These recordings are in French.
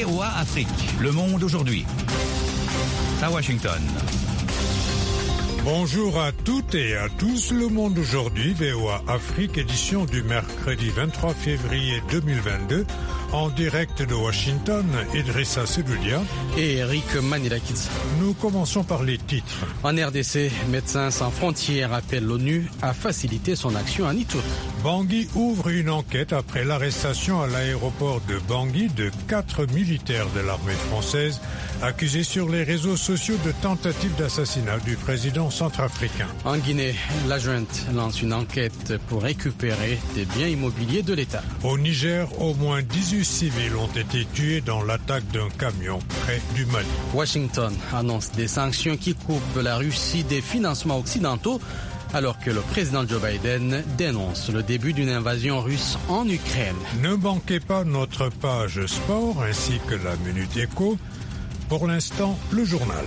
VOA Afrique. Le monde aujourd'hui. À Washington. Bonjour à toutes et à tous. Le monde aujourd'hui, VOA Afrique, édition du mercredi 23 février 2022. En direct de Washington, Idrissa Seloudia et Eric Manilakis. Nous commençons par les titres. En RDC, Médecins sans frontières appelle l'ONU à faciliter son action à Ituri. Bangui ouvre une enquête après l'arrestation à l'aéroport de Bangui de 4 militaires de l'armée française accusés sur les réseaux sociaux de tentative d'assassinat du président centrafricain. En Guinée, la junte lance une enquête pour récupérer des biens immobiliers de l'État. Au Niger, au moins 18 civils ont été tués dans l'attaque d'un camion près du Mali. Washington annonce des sanctions qui coupent la Russie des financements occidentaux alors que le président Joe Biden dénonce le début d'une invasion russe en Ukraine. Ne manquez pas notre page sport ainsi que la Minute Éco. Pour l'instant, le journal.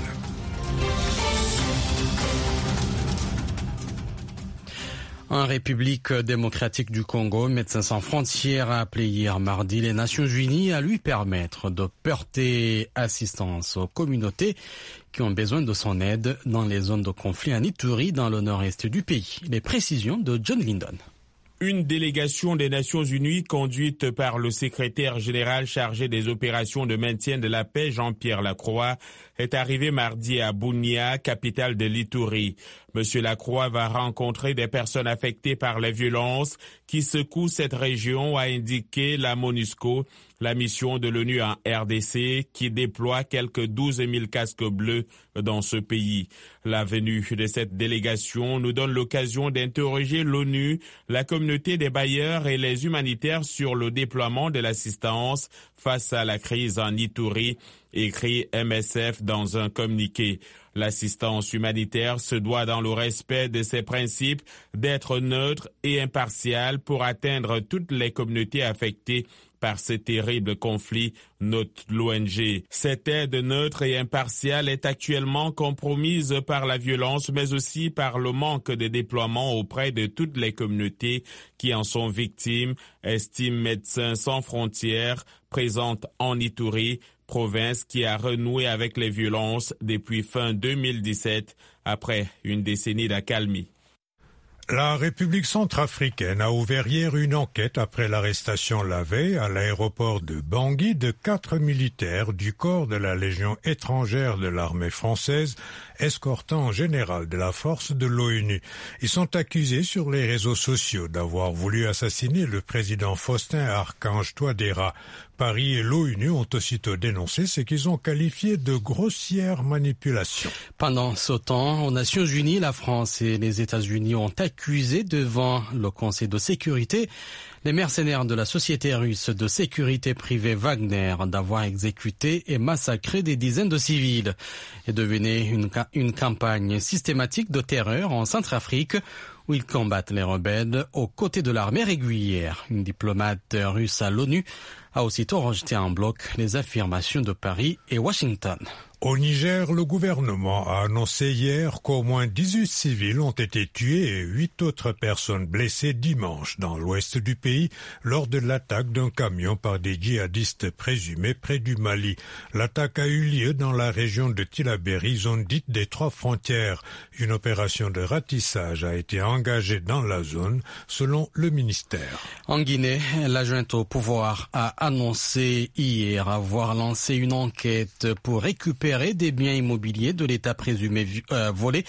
En République démocratique du Congo, Médecins sans frontières a appelé hier mardi les Nations Unies à lui permettre de porter assistance aux communautés qui ont besoin de son aide dans les zones de conflit en Ituri, dans le nord-est du pays. Les précisions de John Lindon. Une délégation des Nations Unies conduite par le secrétaire général chargé des opérations de maintien de la paix, Jean-Pierre Lacroix, est arrivée mardi à Bunia, capitale de l'Ituri. Monsieur Lacroix va rencontrer des personnes affectées par les violences qui secouent cette région, a indiqué la MONUSCO, la mission de l'ONU en RDC, qui déploie quelques 12 000 casques bleus dans ce pays. La venue de cette délégation nous donne l'occasion d'interroger l'ONU, la communauté des bailleurs et les humanitaires sur le déploiement de l'assistance face à la crise en Ituri, écrit MSF dans un communiqué. L'assistance humanitaire se doit, dans le respect de ses principes, d'être neutre et impartiale pour atteindre toutes les communautés affectées par ce terrible conflit, note l'ONG. Cette aide neutre et impartiale est actuellement compromise par la violence, mais aussi par le manque de déploiement auprès de toutes les communautés qui en sont victimes, estime Médecins sans frontières, présente en Ituri, province qui a renoué avec les violences depuis fin 2017, après une décennie d'accalmie. La République centrafricaine a ouvert hier une enquête après l'arrestation la veille à l'aéroport de Bangui de 4 militaires du corps de la Légion étrangère de l'armée française, escortant en général de la force de l'ONU. Ils sont accusés sur les réseaux sociaux d'avoir voulu assassiner le président Faustin Archange Touadéra. Paris et l'ONU ont aussitôt dénoncé ce qu'ils ont qualifié de grossière manipulation. Pendant ce temps, aux Nations Unies, la France et les États-Unis ont accusé devant le Conseil de sécurité les mercenaires de la société russe de sécurité privée Wagner d'avoir exécuté et massacré des dizaines de civils et devenait une campagne systématique de terreur en Centrafrique où ils combattent les rebelles aux côtés de l'armée régulière. Une diplomate russe à l'ONU a aussitôt rejeté en bloc les affirmations de Paris et Washington. Au Niger, le gouvernement a annoncé hier qu'au moins 18 civils ont été tués et 8 autres personnes blessées dimanche dans l'ouest du pays lors de l'attaque d'un camion par des djihadistes présumés près du Mali. L'attaque a eu lieu dans la région de Tillabéri, zone dite des 3 frontières. Une opération de ratissage a été engagée dans la zone, selon le ministère. En Guinée, la junte au pouvoir a annoncé hier avoir lancé une enquête pour récupérer des biens immobiliers de l'État présumé volés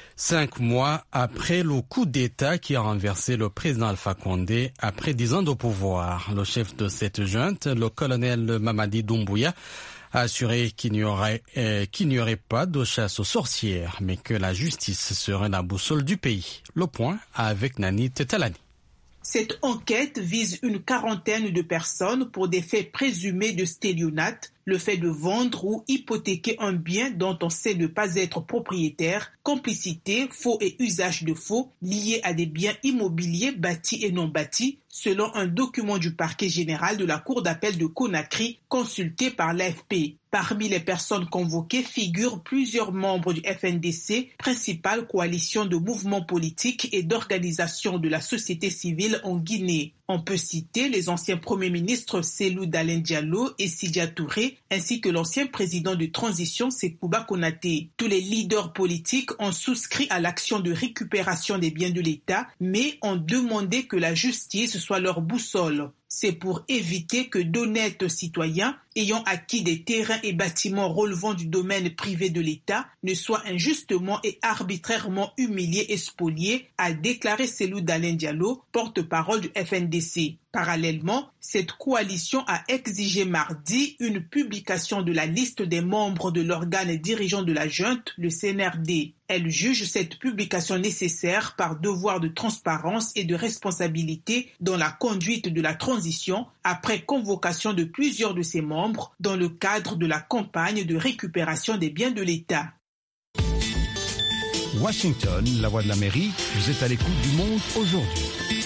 5 mois après le coup d'État qui a renversé le président Alpha Condé après 10 ans de pouvoir. Le chef de cette junte, le colonel Mamadi Doumbouya, a assuré qu'il n'y aurait pas de chasse aux sorcières, mais que la justice serait la boussole du pays. Le point avec Nani Tetalani. Cette enquête vise une quarantaine de personnes pour des faits présumés de stélionnate, le fait de vendre ou hypothéquer un bien dont on sait ne pas être propriétaire, complicité, faux et usage de faux liés à des biens immobiliers bâtis et non bâtis, selon un document du parquet général de la Cour d'appel de Conakry consulté par l'AFP. Parmi les personnes convoquées figurent plusieurs membres du FNDC, principale coalition de mouvements politiques et d'organisations de la société civile en Guinée. On peut citer les anciens premiers ministres Cellou Dalein Diallo et Sidya Touré, ainsi que l'ancien président de transition Sekouba Konaté. Tous les leaders politiques ont souscrit à l'action de récupération des biens de l'État, mais ont demandé que la justice soit leur boussole. C'est pour éviter que d'honnêtes citoyens ayant acquis des terrains et bâtiments relevant du domaine privé de l'État ne soient injustement et arbitrairement humiliés et spoliés, a déclaré Cellou Dalein Diallo, porte-parole du FNDC. Parallèlement, cette coalition a exigé mardi une publication de la liste des membres de l'organe dirigeant de la junte, le CNRD. Elle juge cette publication nécessaire par devoir de transparence et de responsabilité dans la conduite de la transition après convocation de plusieurs de ses membres dans le cadre de la campagne de récupération des biens de l'État. Washington, la voix de l'Amérique, vous êtes à l'écoute du monde aujourd'hui.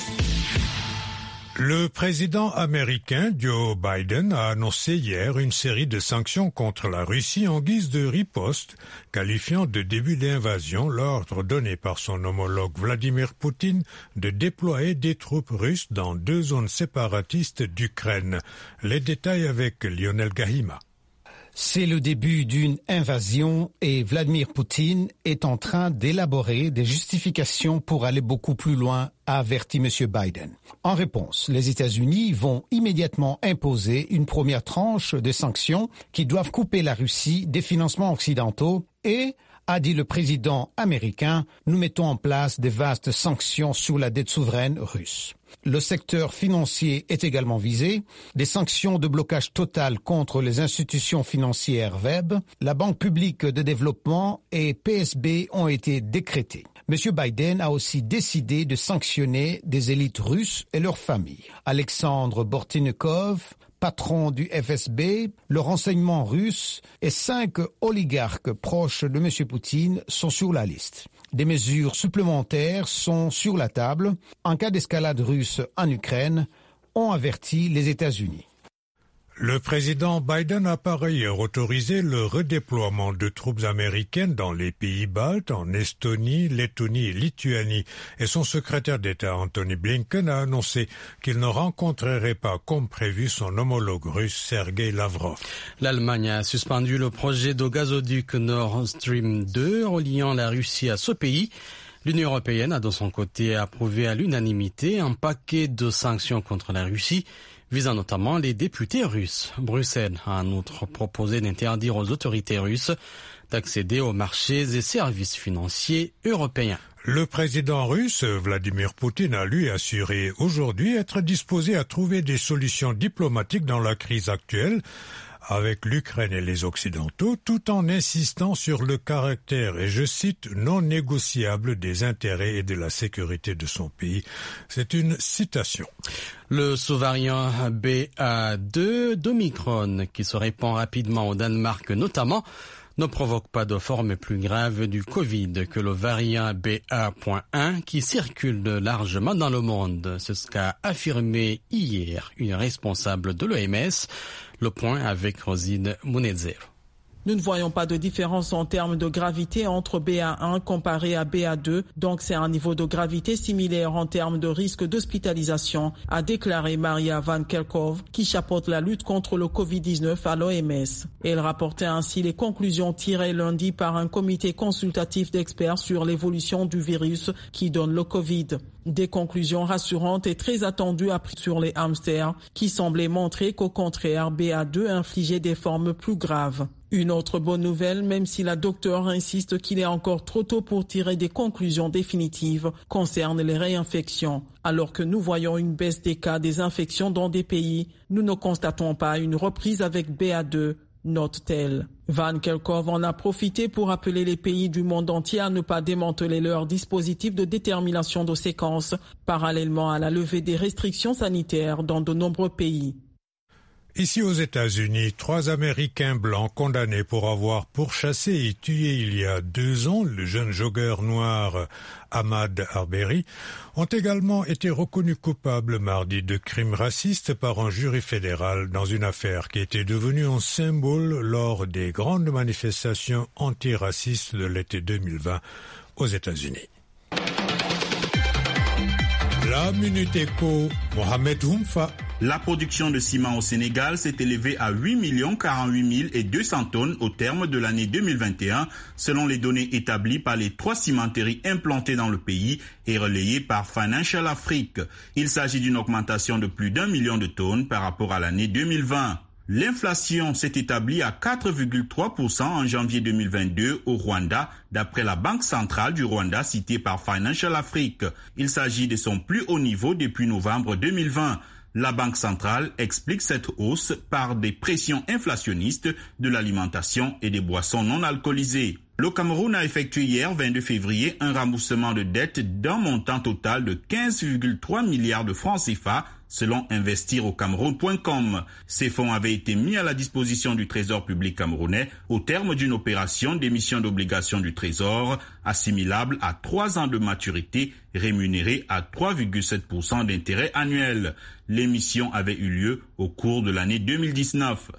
Le président américain Joe Biden a annoncé hier une série de sanctions contre la Russie en guise de riposte, qualifiant de début d'invasion l'ordre donné par son homologue Vladimir Poutine de déployer des troupes russes dans 2 zones séparatistes d'Ukraine. Les détails avec Lionel Gahima. C'est le début d'une invasion et Vladimir Poutine est en train d'élaborer des justifications pour aller beaucoup plus loin, a averti M. Biden. En réponse, les États-Unis vont immédiatement imposer une première tranche de sanctions qui doivent couper la Russie des financements occidentaux et, a dit le président américain, nous mettons en place des vastes sanctions sur la dette souveraine russe. Le secteur financier est également visé. Des sanctions de blocage total contre les institutions financières web, la Banque publique de développement et PSB ont été décrétées. M. Biden a aussi décidé de sanctionner des élites russes et leurs familles. Alexandre Bortnikov, patron du FSB, le renseignement russe et 5 oligarques proches de M. Poutine sont sur la liste. Des mesures supplémentaires sont sur la table en cas d'escalade russe en Ukraine, ont averti les États-Unis. Le président Biden a par ailleurs autorisé le redéploiement de troupes américaines dans les pays baltes, en Estonie, Lettonie et Lituanie. Et son secrétaire d'État Antony Blinken a annoncé qu'il ne rencontrerait pas comme prévu son homologue russe Sergei Lavrov. L'Allemagne a suspendu le projet de gazoduc Nord Stream 2 reliant la Russie à ce pays. L'Union européenne a de son côté approuvé à l'unanimité un paquet de sanctions contre la Russie, visant notamment les députés russes. Bruxelles a en outre proposé d'interdire aux autorités russes d'accéder aux marchés et services financiers européens. Le président russe, Vladimir Poutine, a lui assuré aujourd'hui être disposé à trouver des solutions diplomatiques dans la crise actuelle avec l'Ukraine et les Occidentaux, tout en insistant sur le caractère, et je cite, non négociable des intérêts et de la sécurité de son pays. C'est une citation. Le sous-variant BA2 d'Omicron, qui se répand rapidement au Danemark notamment, ne provoque pas de forme plus grave du Covid que le variant BA.1 qui circule largement dans le monde. C'est ce qu'a affirmé hier une responsable de l'OMS. Le point avec Rosine Munezero. Nous ne voyons pas de différence en termes de gravité entre BA1 comparé à BA2, donc c'est un niveau de gravité similaire en termes de risque d'hospitalisation, a déclaré Maria Van Kerkhove, qui chapeaute la lutte contre le Covid-19 à l'OMS. Elle rapportait ainsi les conclusions tirées lundi par un comité consultatif d'experts sur l'évolution du virus qui donne le Covid. Des conclusions rassurantes et très attendues sur les hamsters, qui semblaient montrer qu'au contraire, BA2 infligeait des formes plus graves. Une autre bonne nouvelle, même si la docteure insiste qu'il est encore trop tôt pour tirer des conclusions définitives, concerne les réinfections. Alors que nous voyons une baisse des cas des infections dans des pays, nous ne constatons pas une reprise avec BA2, note-t-elle. Van Kerkhove en a profité pour appeler les pays du monde entier à ne pas démanteler leur dispositif de détermination de séquences, parallèlement à la levée des restrictions sanitaires dans de nombreux pays. Ici aux États-Unis, 3 Américains blancs condamnés pour avoir pourchassé et tué il y a 2 ans le jeune joggeur noir Ahmaud Arbery ont également été reconnus coupables mardi de crimes racistes par un jury fédéral dans une affaire qui était devenue un symbole lors des grandes manifestations antiracistes de l'été 2020 aux États-Unis. La Minute Éco, Mohamed Houmfa. La production de ciment au Sénégal s'est élevée à 8 048 200 tonnes au terme de l'année 2021, selon les données établies par les 3 cimenteries implantées dans le pays et relayées par Financial Afrique. Il s'agit d'une augmentation de plus d'1 million de tonnes par rapport à l'année 2020. L'inflation s'est établie à 4,3% en janvier 2022 au Rwanda, d'après la Banque centrale du Rwanda citée par Financial Afrique. Il s'agit de son plus haut niveau depuis novembre 2020. La Banque centrale explique cette hausse par des pressions inflationnistes de l'alimentation et des boissons non alcoolisées. Le Cameroun a effectué hier, 22 février, un remboursement de dette d'un montant total de 15,3 milliards de francs CFA, selon investiraucameroun.com. Ces fonds avaient été mis à la disposition du Trésor public camerounais au terme d'une opération d'émission d'obligations du Trésor assimilable à 3 ans de maturité rémunérée à 3,7% d'intérêt annuel. L'émission avait eu lieu au cours de l'année 2019.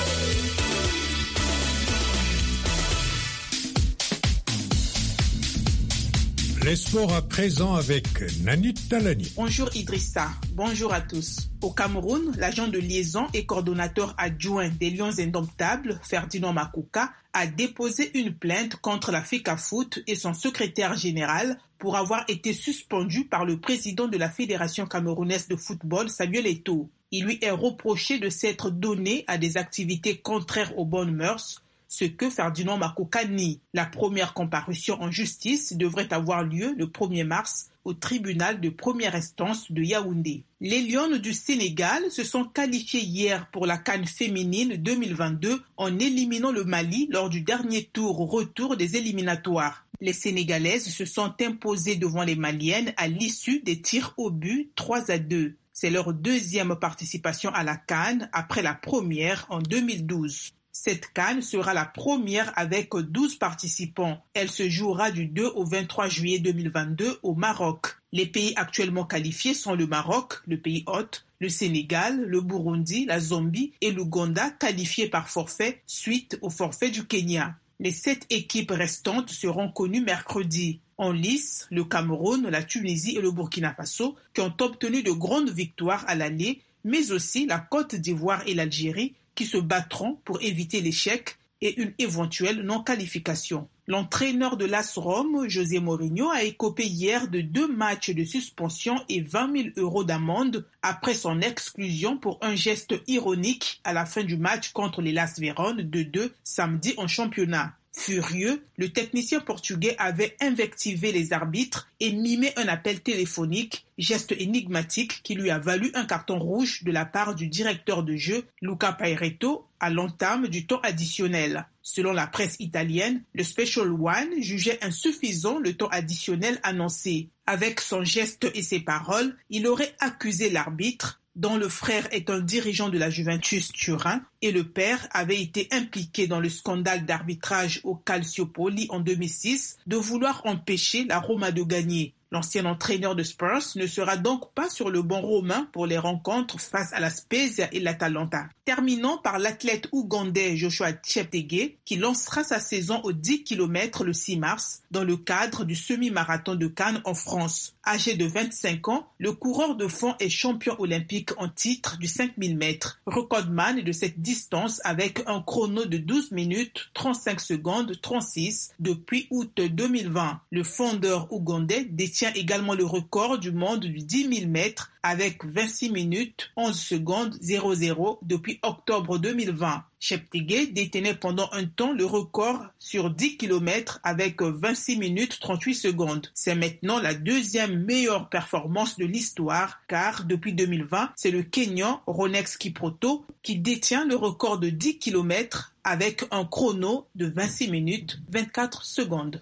Les sports à présent avec Nanit Talani. Bonjour Idrissa, bonjour à tous. Au Cameroun, l'agent de liaison et coordonnateur adjoint des Lions Indomptables, Ferdinand Makuka, a déposé une plainte contre la FECAFOOT et son secrétaire général pour avoir été suspendu par le président de la Fédération camerounaise de football, Samuel Eto'o. Il lui est reproché de s'être donné à des activités contraires aux bonnes mœurs, ce que Ferdinand Makuka nie. La première comparution en justice devrait avoir lieu le 1er mars au tribunal de première instance de Yaoundé. Les Lions du Sénégal se sont qualifiés hier pour la CAN féminine 2022 en éliminant le Mali lors du dernier retour des éliminatoires. Les Sénégalaises se sont imposées devant les Maliennes à l'issue des tirs au but 3-2. C'est leur deuxième participation à la CAN après la première en 2012. Cette CAN sera la première avec 12 participants. Elle se jouera du 2 au 23 juillet 2022 au Maroc. Les pays actuellement qualifiés sont le Maroc, le pays hôte, le Sénégal, le Burundi, la Zambie et l'Ouganda qualifiés par forfait suite au forfait du Kenya. Les 7 équipes restantes seront connues mercredi. En lice, le Cameroun, la Tunisie et le Burkina Faso qui ont obtenu de grandes victoires à l'aller, mais aussi la Côte d'Ivoire et l'Algérie qui se battront pour éviter l'échec et une éventuelle non-qualification. L'entraîneur de l'AS Rome, José Mourinho, a écopé hier de 2 matchs de suspension et 20 000 € d'amende après son exclusion pour un geste ironique à la fin du match contre les Las Véron de 2 samedi en championnat. Furieux, le technicien portugais avait invectivé les arbitres et mimé un appel téléphonique, geste énigmatique qui lui a valu un carton rouge de la part du directeur de jeu, Luca Pairetto, à l'entame du temps additionnel. Selon la presse italienne, le Special One jugeait insuffisant le temps additionnel annoncé. Avec son geste et ses paroles, il aurait accusé l'arbitre, dont le frère est un dirigeant de la Juventus Turin et le père avait été impliqué dans le scandale d'arbitrage au Calciopoli en 2006, de vouloir empêcher la Roma de gagner. L'ancien entraîneur de Spurs ne sera donc pas sur le banc romain pour les rencontres face à la Spezia et l'Atalanta. Terminons par l'athlète ougandais Joshua Cheptegei qui lancera sa saison aux 10 km le 6 mars dans le cadre du semi-marathon de Cannes en France. Âgé de 25 ans, le coureur de fond est champion olympique en titre du 5000 mètres, recordman de cette distance avec un chrono de 12 minutes 35 secondes 36 depuis août 2020. Le fondeur ougandais détient également le record du monde du 10 000 mètres avec 26 minutes 11 secondes 00 depuis octobre 2020. Cheptegei détenait pendant un temps le record sur 10 km avec 26 minutes 38 secondes. C'est maintenant la deuxième meilleure performance de l'histoire car depuis 2020, c'est le Kenyan Ronex Kiproto qui détient le record de 10 km avec un chrono de 26 minutes 24 secondes.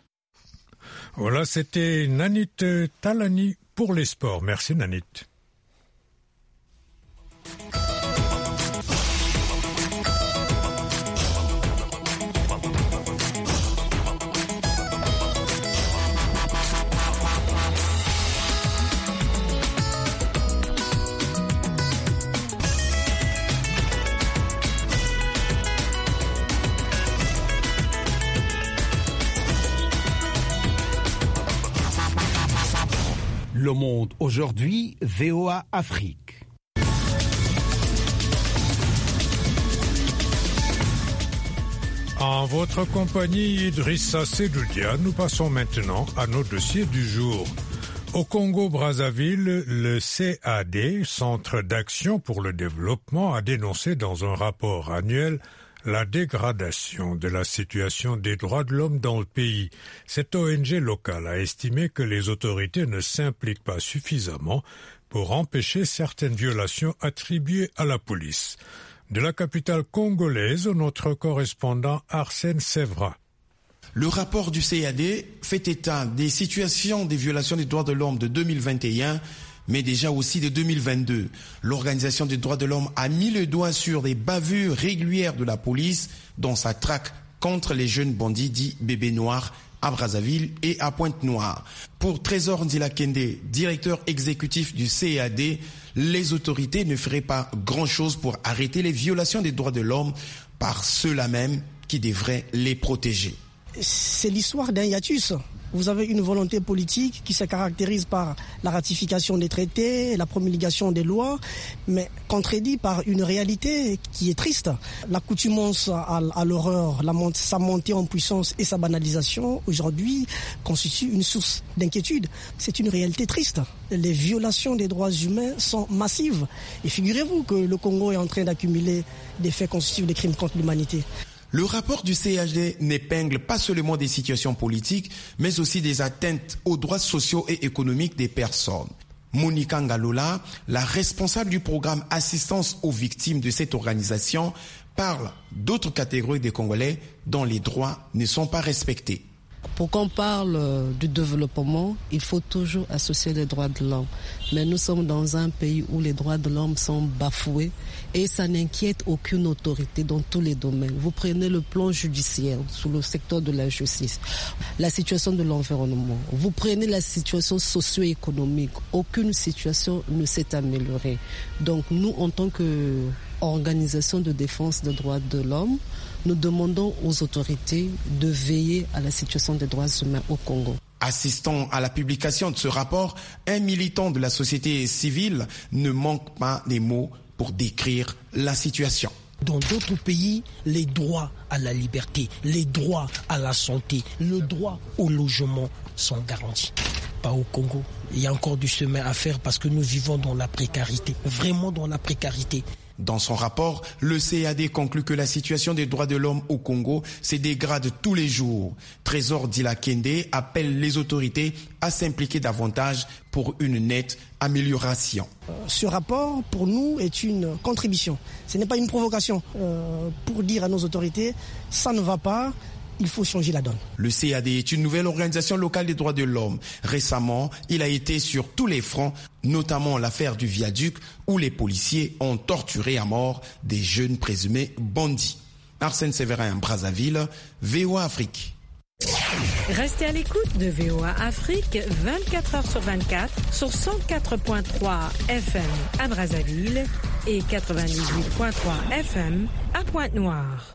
Voilà, c'était Nanit Talani pour les sports. Merci Nanit. Le Monde aujourd'hui, VOA Afrique. En votre compagnie, Idrissa Sedoudia, nous passons maintenant à nos dossiers du jour. Au Congo-Brazzaville, le CAD, Centre d'action pour le développement, a dénoncé dans un rapport annuel la dégradation de la situation des droits de l'homme dans le pays. Cette ONG locale a estimé que les autorités ne s'impliquent pas suffisamment pour empêcher certaines violations attribuées à la police. De la capitale congolaise, notre correspondant Arsène Sévra. Le rapport du CAD fait état des situations des violations des droits de l'homme de 2021, mais déjà aussi de 2022. L'Organisation des droits de l'homme a mis le doigt sur des bavures régulières de la police dans sa traque contre les jeunes bandits dits bébés noirs à Brazzaville et à Pointe-Noire. Pour Trésor Ndila-Kende, directeur exécutif du CAD, les autorités ne feraient pas grand-chose pour arrêter les violations des droits de l'homme par ceux-là même qui devraient les protéger. C'est l'histoire d'un hiatus. Vous avez une volonté politique qui se caractérise par la ratification des traités, la promulgation des lois, mais contredit par une réalité qui est triste. L'accoutumance à l'horreur, sa montée en puissance et sa banalisation, aujourd'hui, constituent une source d'inquiétude. C'est une réalité triste. Les violations des droits humains sont massives. Et figurez-vous que le Congo est en train d'accumuler des faits constitutifs des crimes contre l'humanité. Le rapport du CHD n'épingle pas seulement des situations politiques, mais aussi des atteintes aux droits sociaux et économiques des personnes. Monica Ngalola, la responsable du programme Assistance aux victimes de cette organisation, parle d'autres catégories de Congolais dont les droits ne sont pas respectés. Pour qu'on parle du développement, il faut toujours associer les droits de l'homme. Mais nous sommes dans un pays où les droits de l'homme sont bafoués et ça n'inquiète aucune autorité dans tous les domaines. Vous prenez le plan judiciaire sous le secteur de la justice, la situation de l'environnement. Vous prenez la situation socio-économique. Aucune situation ne s'est améliorée. Donc nous, en tant qu'organisation de défense des droits de l'homme, nous demandons aux autorités de veiller à la situation des droits humains au Congo. Assistant à la publication de ce rapport, un militant de la société civile ne manque pas des mots pour décrire la situation. Dans d'autres pays, les droits à la liberté, les droits à la santé, le droit au logement sont garantis. Pas au Congo. Il y a encore du chemin à faire parce que nous vivons dans la précarité, vraiment dans la précarité. Dans son rapport, le CAD conclut que la situation des droits de l'homme au Congo se dégrade tous les jours. Trésor Ndila-Kende appelle les autorités à s'impliquer davantage pour une nette amélioration. Ce rapport, pour nous, est une contribution. Ce n'est pas une provocation pour dire à nos autorités, ça ne va pas. Il faut changer la donne. Le CAD est une nouvelle organisation locale des droits de l'homme. Récemment, il a été sur tous les fronts, notamment l'affaire du viaduc où les policiers ont torturé à mort des jeunes présumés bandits. Arsène Séverin, Brazzaville, VOA Afrique. Restez à l'écoute de VOA Afrique 24h/24 sur 104.3 FM à Brazzaville et 98.3 FM à Pointe-Noire.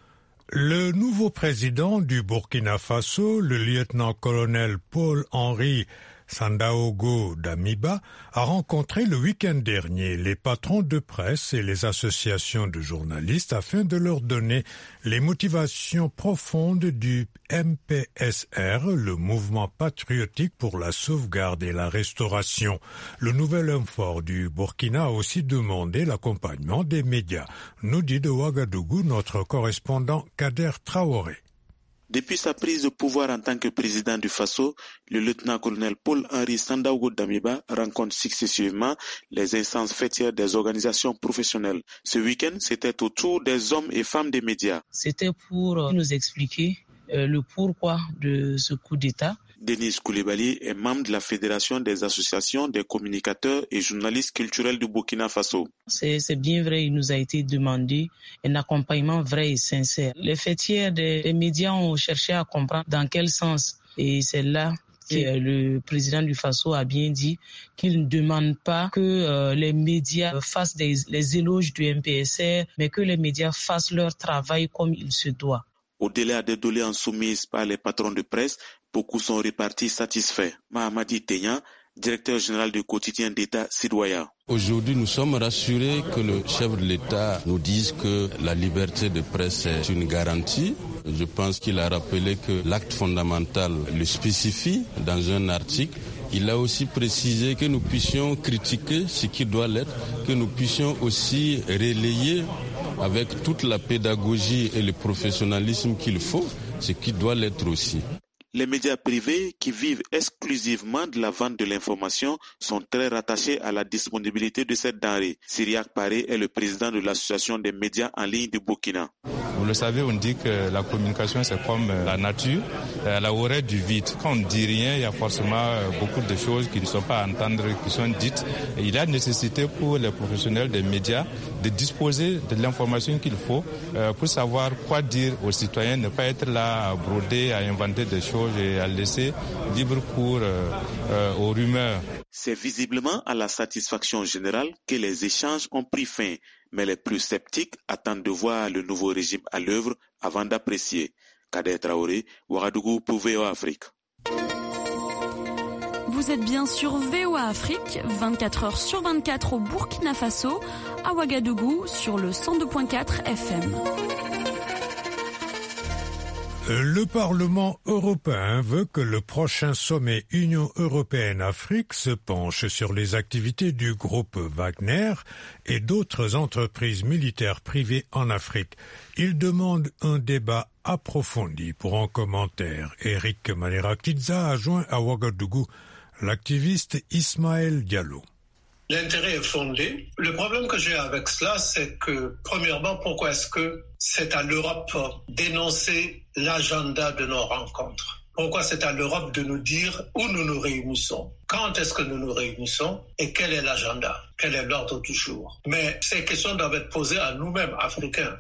Le nouveau président du Burkina Faso, le lieutenant-colonel Paul-Henri Sandaogo Damiba, a rencontré le week-end dernier les patrons de presse et les associations de journalistes afin de leur donner les motivations profondes du MPSR, le mouvement patriotique pour la sauvegarde et la restauration. Le nouvel homme fort du Burkina a aussi demandé l'accompagnement des médias, nous dit de Ouagadougou notre correspondant Kader Traoré. Depuis sa prise de pouvoir en tant que président du Faso, le lieutenant-colonel Paul-Henri Sandaogo Damiba rencontre successivement les instances fêtières des organisations professionnelles. Ce week-end, c'était au tour des hommes et femmes des médias. C'était pour nous expliquer le pourquoi de ce coup d'État. Denis Koulibaly est membre de la Fédération des associations des communicateurs et journalistes culturels du Burkina Faso. C'est bien vrai, il nous a été demandé un accompagnement vrai et sincère. Les fêtières des médias ont cherché à comprendre dans quel sens. Et c'est là que le président du Faso a bien dit qu'il ne demande pas que les médias fassent les éloges du MPSR, mais que les médias fassent leur travail comme il se doit. Au-delà des doléances soumises par les patrons de presse, beaucoup sont repartis satisfaits. Mahamadi Tenya directeur général du quotidien d'État Sidwaya. Aujourd'hui, nous sommes rassurés que le chef de l'État nous dise que la liberté de presse est une garantie. Je pense qu'il a rappelé que l'acte fondamental le spécifie dans un article. Il a aussi précisé que nous puissions critiquer ce qui doit l'être, que nous puissions aussi relayer avec toute la pédagogie et le professionnalisme qu'il faut, ce qui doit l'être aussi. Les médias privés qui vivent exclusivement de la vente de l'information sont très rattachés à la disponibilité de cette denrée. Cyriaque Paré est le président de l'association des médias en ligne du Burkina. Vous le savez, on dit que la communication c'est comme la nature, elle aurait du vide. Quand on ne dit rien, il y a forcément beaucoup de choses qui ne sont pas à entendre, qui sont dites. Et il y a nécessité pour les professionnels des médias de disposer de l'information qu'il faut pour savoir quoi dire aux citoyens, ne pas être là à broder, à inventer des choses et à laisser libre cours aux rumeurs. C'est visiblement à la satisfaction générale que les échanges ont pris fin, mais les plus sceptiques attendent de voir le nouveau régime à l'œuvre avant d'apprécier. Kader Traoré, Ouagadougou pour VOA Afrique. Vous êtes bien sur VOA Afrique, 24 heures sur 24 au Burkina Faso, à Ouagadougou sur le 102.4 FM. Le Parlement européen veut que le prochain sommet Union européenne-Afrique se penche sur les activités du groupe Wagner et d'autres entreprises militaires privées en Afrique. Il demande un débat approfondi. Pour un commentaire, Eric Manera-Kidza a joint à Ouagadougou l'activiste Ismaël Diallo. L'intérêt est fondé. Le problème que j'ai avec cela, c'est que, premièrement, pourquoi est-ce que c'est à l'Europe d'énoncer l'agenda de nos rencontres? Pourquoi c'est à l'Europe de nous dire où nous nous réunissons? Quand est-ce que nous nous réunissons? Et quel est l'agenda? Quel est l'ordre du jour? Mais ces questions doivent être posées à nous-mêmes, Africains.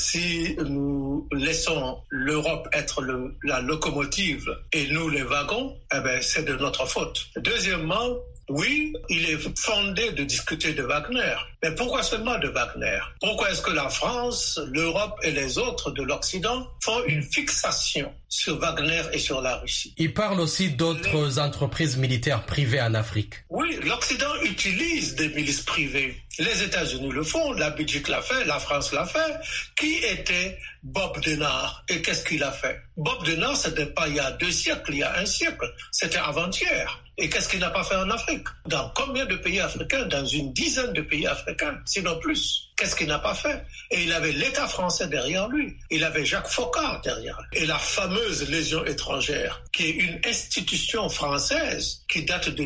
Si nous laissons l'Europe être la locomotive et nous les wagons, c'est de notre faute. Deuxièmement, oui, il est fondé de discuter de Wagner. Mais pourquoi seulement de Wagner? Pourquoi est-ce que la France, l'Europe et les autres de l'Occident font une fixation sur Wagner et sur la Russie? Il parle aussi d'autres entreprises militaires privées en Afrique. Oui, l'Occident utilise des milices privées. Les États-Unis le font, la Belgique l'a fait, la France l'a fait. Qui était Bob Denard et qu'est-ce qu'il a fait? Bob Denard, c'était pas il y a 2 siècles, il y a 1 siècle. C'était avant-hier. Et qu'est-ce qu'il n'a pas fait en Afrique? Dans combien de pays africains? Dans une dizaine de pays africains, sinon plus. Qu'est-ce qu'il n'a pas fait? Et il avait l'État français derrière lui. Il avait Jacques Foccart derrière lui. Et la fameuse Légion étrangère, qui est une institution française qui date de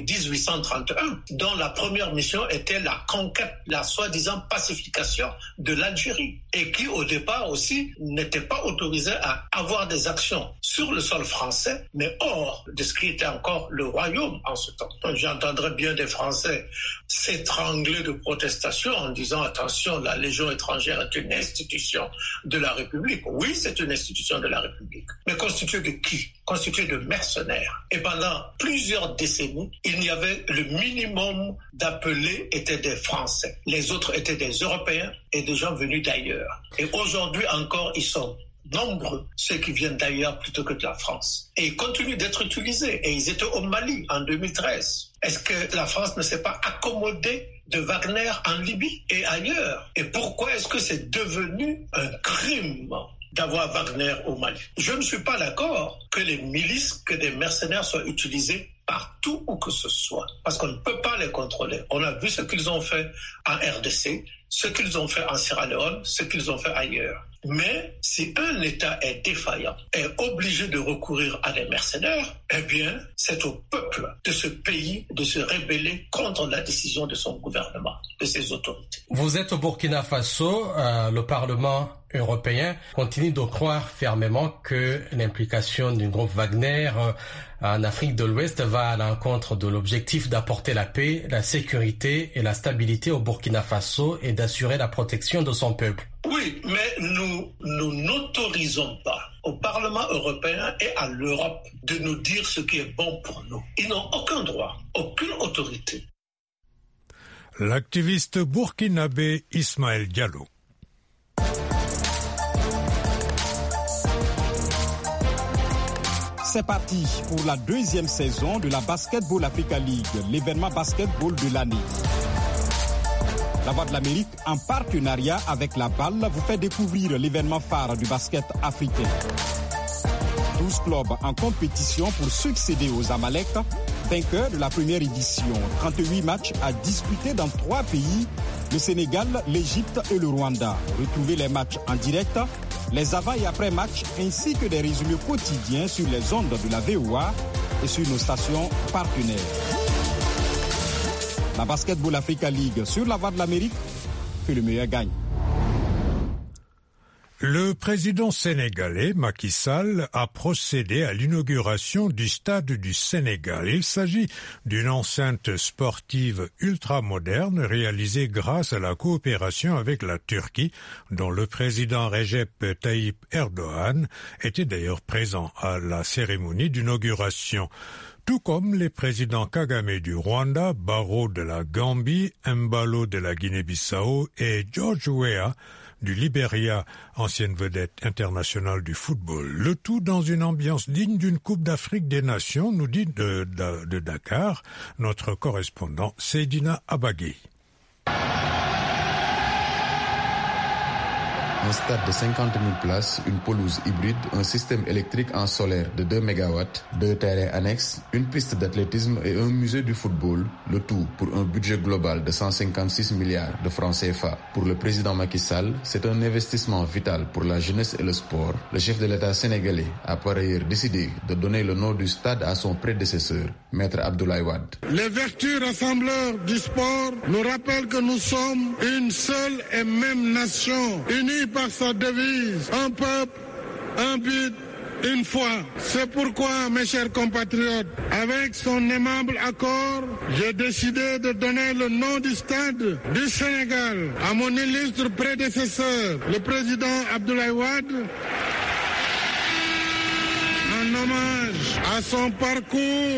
1831, dont la première mission était la conquête, la soi-disant pacification de l'Algérie. Et qui, au départ aussi, n'était pas autorisée à avoir des actions sur le sol français, mais hors de ce qui était encore le royaume en ce temps. Donc, j'entendrais bien des Français s'étrangler de protestations en disant attention, la Légion étrangère est une institution de la République. Oui, c'est une institution de la République. Mais constituée de qui? Constituée de mercenaires. Et pendant plusieurs décennies, il y avait le minimum d'appelés étaient des Français. Les autres étaient des Européens et des gens venus d'ailleurs. Et aujourd'hui encore, ils sont nombreux, ceux qui viennent d'ailleurs plutôt que de la France. Et ils continuent d'être utilisés. Et ils étaient au Mali en 2013. Est-ce que la France ne s'est pas accommodée de Wagner en Libye et ailleurs? Et pourquoi est-ce que c'est devenu un crime d'avoir Wagner au Mali? Je ne suis pas d'accord que les milices, que des mercenaires soient utilisés partout où que ce soit, parce qu'on ne peut pas les contrôler. On a vu ce qu'ils ont fait en RDC, ce qu'ils ont fait en Sierra Leone, ce qu'ils ont fait ailleurs. Mais si un État est défaillant, est obligé de recourir à des mercenaires, eh bien, c'est au peuple de ce pays de se rebeller contre la décision de son gouvernement, de ses autorités. Vous êtes au Burkina Faso, le Parlement européen continue de croire fermement que l'implication du groupe Wagner en Afrique de l'Ouest va à l'encontre de l'objectif d'apporter la paix, la sécurité et la stabilité au Burkina Faso et d'assurer la protection de son peuple. Oui, mais nous n'autorisons pas au Parlement européen et à l'Europe de nous dire ce qui est bon pour nous. Ils n'ont aucun droit, aucune autorité. L'activiste burkinabé Ismaël Diallo. C'est parti pour la deuxième saison de la Basketball Africa League, l'événement basketball de l'année. La Voix de l'Amérique, en partenariat avec la BAL, vous fait découvrir l'événement phare du basket africain. 12 clubs en compétition pour succéder aux Amalek, vainqueurs de la première édition. 38 matchs à disputer dans 3 pays, le Sénégal, l'Égypte et le Rwanda. Retrouvez les matchs en direct, les avant et après matchs, ainsi que des résumés quotidiens sur les ondes de la VOA et sur nos stations partenaires. La Basketball Africa League sur la Voix de l'Amérique, que le meilleur gagne. Le président sénégalais Macky Sall a procédé à l'inauguration du Stade du Sénégal. Il s'agit d'une enceinte sportive ultramoderne réalisée grâce à la coopération avec la Turquie, dont le président Recep Tayyip Erdogan était d'ailleurs présent à la cérémonie d'inauguration. Tout comme les présidents Kagame du Rwanda, Barrow de la Gambie, Embalo de la Guinée-Bissau et George Weah du Libéria, ancienne vedette internationale du football. Le tout dans une ambiance digne d'une Coupe d'Afrique des Nations, nous dit de Dakar notre correspondant Seydina Abagui. Un stade de 50 000 places, une pelouse hybride, un système électrique en solaire de 2 MW, 2 terrains annexes, une piste d'athlétisme et un musée du football, le tout pour un budget global de 156 milliards de francs CFA. Pour le président Macky Sall, c'est un investissement vital pour la jeunesse et le sport. Le chef de l'État sénégalais a par ailleurs décidé de donner le nom du stade à son prédécesseur, Maître Abdoulaye Wade. Les vertus rassembleurs du sport nous rappellent que nous sommes une seule et même nation, unie par sa devise, un peuple, un but, une foi. C'est pourquoi, mes chers compatriotes, avec son aimable accord, j'ai décidé de donner le nom du stade du Sénégal à mon illustre prédécesseur, le président Abdoulaye Wade, en hommage à son parcours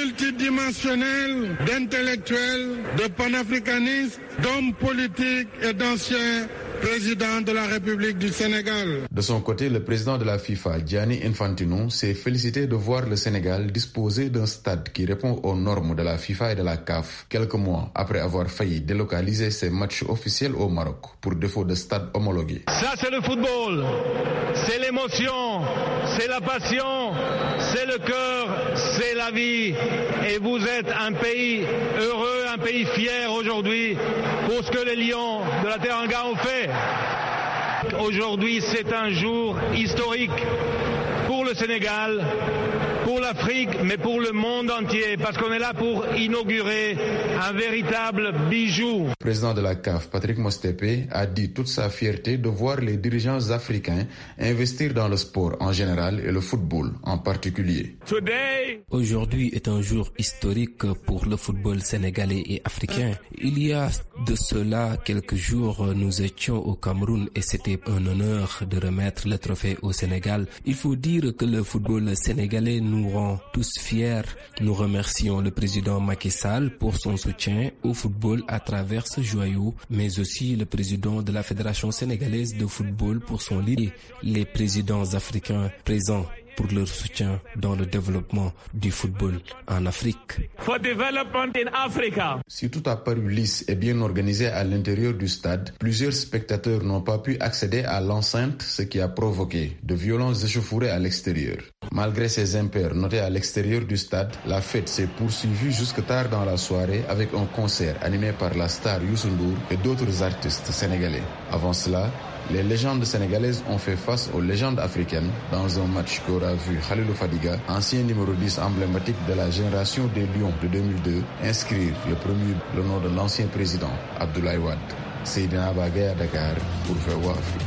multidimensionnel d'intellectuels, de panafricanistes, d'hommes politiques et d'anciens président de la République du Sénégal. De son côté, le président de la FIFA, Gianni Infantino, s'est félicité de voir le Sénégal disposer d'un stade qui répond aux normes de la FIFA et de la CAF, quelques mois après avoir failli délocaliser ses matchs officiels au Maroc pour défaut de stade homologué. Ça, c'est le football, c'est l'émotion, c'est la passion, c'est le cœur, c'est la vie. Et vous êtes un pays heureux, un pays fier aujourd'hui pour ce que les Lions de la Teranga ont fait. Aujourd'hui, c'est un jour historique pour le Sénégal, pour l'Afrique, mais pour le monde entier, parce qu'on est là pour inaugurer un véritable bijou. Le président de la CAF, Patrick Motsepe, a dit toute sa fierté de voir les dirigeants africains investir dans le sport en général et le football en particulier. Aujourd'hui est un jour historique pour le football sénégalais et africain. Il y a de cela quelques jours, nous étions au Cameroun et c'était un honneur de remettre le trophée au Sénégal. Il faut dire que le football sénégalais nous rend tous fiers. Nous remercions le président Macky Sall pour son soutien au football à travers ce joyau, mais aussi le président de la Fédération sénégalaise de football pour son lead, les présidents africains présents pour leur soutien dans le développement du football en Afrique. For development in Africa. Si tout a paru lisse et bien organisé à l'intérieur du stade, plusieurs spectateurs n'ont pas pu accéder à l'enceinte, ce qui a provoqué de violents échauffourées à l'extérieur. Malgré ces impairs notés à l'extérieur du stade, la fête s'est poursuivie jusque tard dans la soirée avec un concert animé par la star Youssou Ndour et d'autres artistes sénégalais. Avant cela, les légendes sénégalaises ont fait face aux légendes africaines dans un match qui aura vu Khalilou Fadiga, ancien numéro 10 emblématique de la génération des Lions de 2002, inscrire le nom de l'ancien président Abdoulaye Wade. Seydina Abagui à Dakar pour VOA Afrique.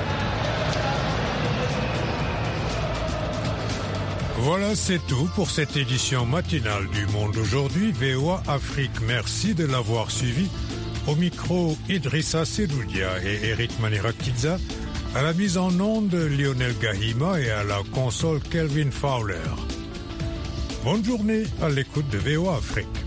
Voilà, c'est tout pour cette édition matinale du Monde aujourd'hui. VOA Afrique, merci de l'avoir suivi. Au micro, Idrissa Sedoudia et Eric Manirakidza. À la mise en onde, Lionel Gahima et à la console, Kelvin Fowler. Bonne journée à l'écoute de VOA Afrique.